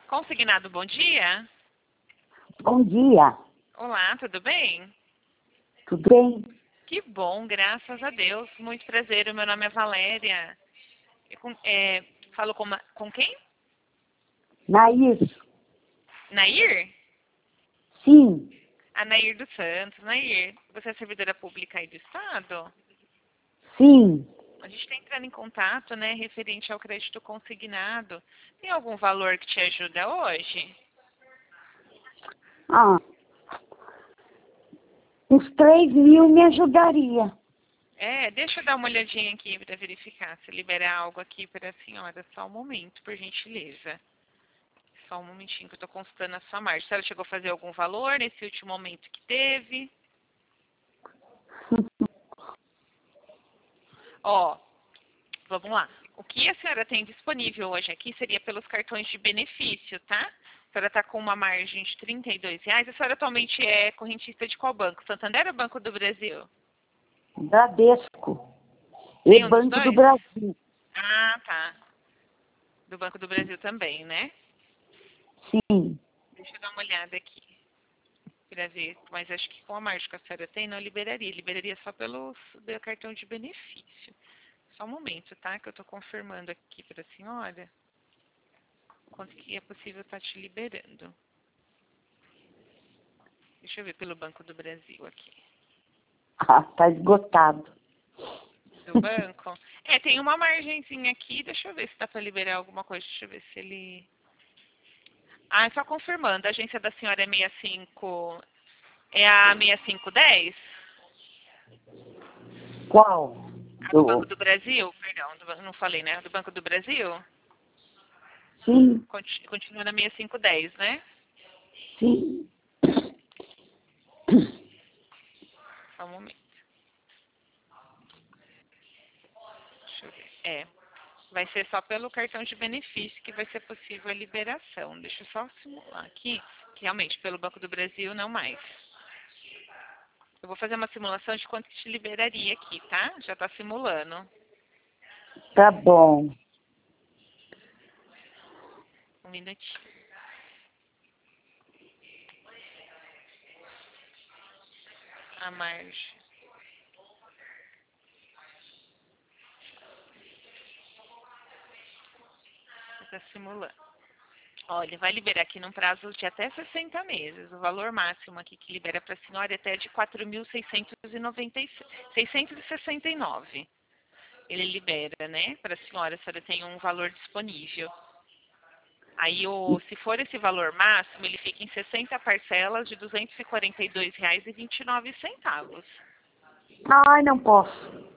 Consignado, bom dia. Bom dia, Olá, tudo bem? tudo bem? Que bom, graças a Deus. Muito prazer, o meu nome é Valéria. Falo com quem? Nair, Nair? sim, A Nair dos Santos. Nair, você é servidora pública aí do Estado? sim. A gente está entrando em contato, né, referente ao crédito consignado. Tem algum valor que te ajuda hoje? Ah, uns 3.000 me ajudaria. Deixa eu dar uma olhadinha aqui para verificar se liberar algo aqui para a senhora. Só um momento, por gentileza. Só um momentinho que eu estou consultando a sua margem. A senhora chegou a fazer algum valor nesse último momento que teve? Ó, vamos lá. O que a senhora tem disponível hoje aqui seria pelos cartões de benefício, tá? A senhora está com uma margem de R$ 32. A senhora atualmente é correntista de qual banco? Santander ou Banco do Brasil? Bradesco e Nenhum dos Banco do dois? Brasil. Ah, tá. Do Banco do Brasil também, né? Sim. Deixa eu dar uma olhada aqui para ver. Mas acho que com a margem que a senhora tem, não liberaria. Liberaria só pelo cartão de benefício. Só um momento, tá? Que eu estou confirmando aqui para a senhora quanto que é possível estar te liberando. Deixa eu ver pelo Banco do Brasil aqui. Ah, tá esgotado. Do banco? Tem uma margenzinha aqui. Deixa eu ver se dá para liberar alguma coisa. Deixa eu ver se ele... Ah, só confirmando. A agência da senhora é 65... É a 6510? Qual? A do Banco Do... do Brasil? Perdão, não falei, né? Do Banco do Brasil? Sim, Continua na 6510, né? sim. Só um momento. Deixa eu ver. Vai ser só pelo cartão de benefício que vai ser possível a liberação. Deixa eu só simular aqui, que realmente pelo Banco do Brasil não mais. Eu vou fazer uma simulação de quanto que te liberaria aqui, tá? Já tá simulando. Tá bom. Um minutinho. A margem. Está simulando. Olha, vai liberar aqui num prazo de até 60 meses. O valor máximo aqui que libera para a senhora é até de 4.669. Ele libera, né? Para a senhora tem um valor disponível. Aí, se for esse valor máximo, ele fica em 60 parcelas de R$ 242,29. Ai, não posso.